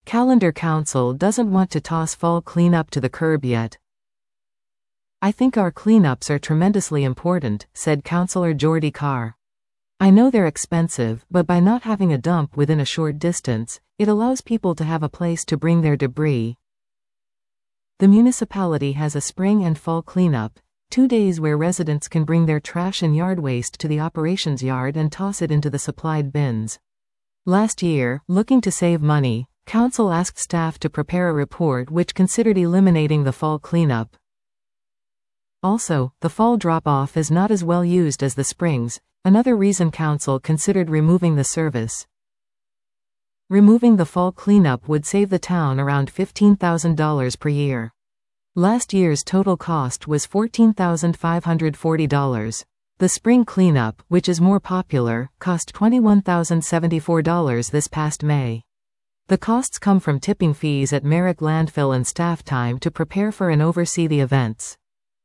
Callander Council doesn't want to toss fall cleanup to the curb yet. I think our cleanups are tremendously important, said Councillor Geordie Carr. I know they're expensive, but by not having a dump within a short distance, it allows people to have a place to bring their debris. The municipality has a spring and fall cleanup, 2 days where residents can bring their trash and yard waste to the operations yard and toss it into the supplied bins. Last year, looking to save money, Council asked staff to prepare a report which considered eliminating the fall cleanup. Also, the fall drop-off is not as well used as the springs, another reason Council considered removing the service. Removing the fall cleanup would save the town around $15,000 per year. Last year's total cost was $14,540. The spring cleanup, which is more popular, cost $21,074 this past May. The costs come from tipping fees at Merrick Landfill and staff time to prepare for and oversee the events.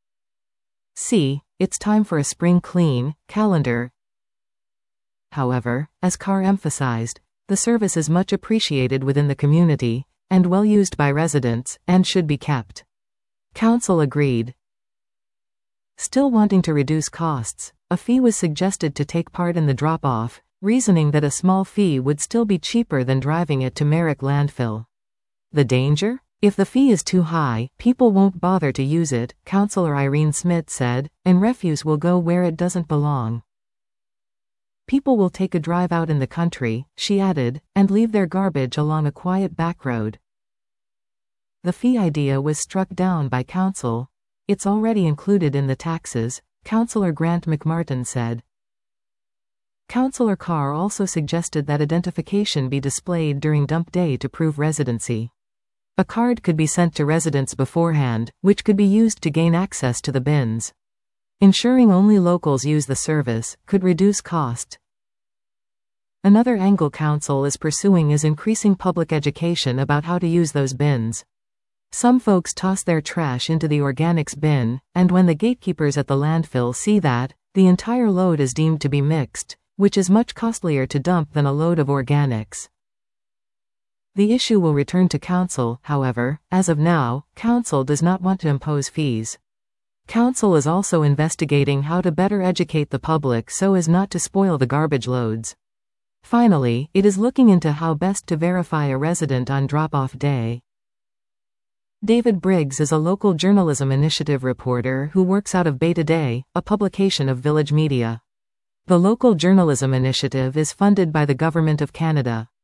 It's time for a spring clean, Callander. However, as Carr emphasized, the service is much appreciated within the community, and well used by residents, and should be kept. Council agreed. Still wanting to reduce costs, a fee was suggested to take part in the drop-off, reasoning that a small fee would still be cheaper than driving it to Merrick Landfill. The danger? If the fee is too high, people won't bother to use it, Councillor Irene Smith said, and refuse will go where it doesn't belong. People will take a drive out in the country, she added, and leave their garbage along a quiet back road. The fee idea was struck down by Council. It's already included in the taxes, Councillor Grant McMartin said. Councillor Carr also suggested that identification be displayed during dump day to prove residency. A card could be sent to residents beforehand, which could be used to gain access to the bins. Ensuring only locals use the service could reduce cost. Another angle Council is pursuing is increasing public education about how to use those bins. Some folks toss their trash into the organics bin, and when the gatekeepers at the landfill see that, the entire load is deemed to be mixed, which is much costlier to dump than a load of organics. The issue will return to Council, however. As of now, Council does not want to impose fees. Council is also investigating how to better educate the public so as not to spoil the garbage loads. Finally, it is looking into how best to verify a resident on drop-off day. David Briggs is a local journalism initiative reporter who works out of Beta Day, a publication of Village Media. The local journalism initiative is funded by the Government of Canada.